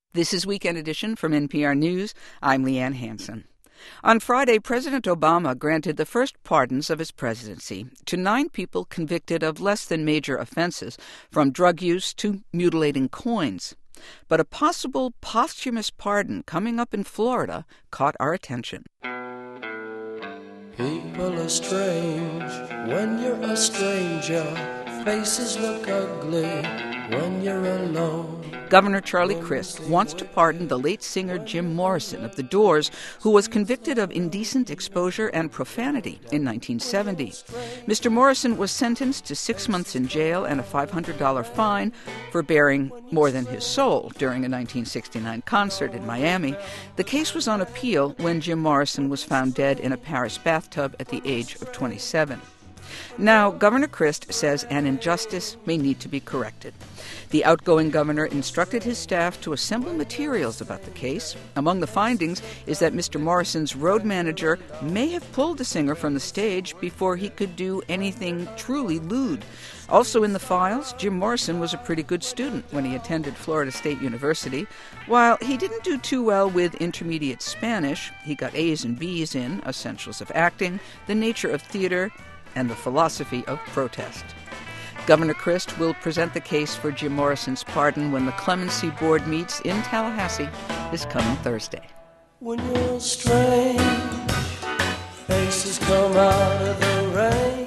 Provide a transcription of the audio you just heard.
This is Weekend Edition from NPR News. I'm Leanne Hansen. On Friday, President Obama granted the first pardons of his presidency to 9 people convicted of less than major offenses, from drug use to mutilating coins. But a possible posthumous pardon coming up in Florida caught our attention. People are strange when you're a stranger. Faces look ugly when you're alone. Governor Charlie Crist wants to pardon the late singer Jim Morrison of The Doors, who was convicted of indecent exposure and profanity in 1970. Mr. Morrison was sentenced to 6 months in jail and a $500 fine for bearing more than his soul during a 1969 concert in Miami. The case was on appeal when Jim Morrison was found dead in a Paris bathtub at the age of 27. Now, Governor Crist says an injustice may need to be corrected. The outgoing governor instructed his staff to assemble materials about the case. Among the findings is that Mr. Morrison's road manager may have pulled the singer from the stage before he could do anything truly lewd. Also in the files, Jim Morrison was a pretty good student when he attended Florida State University. While he didn't do too well with intermediate Spanish, he got A's and B's in Essentials of Acting, The Nature of Theater, and The Philosophy of Protest. Governor Crist will present the case for Jim Morrison's pardon when the Clemency Board meets in Tallahassee this coming Thursday. When you're strange, faces come out of the rain.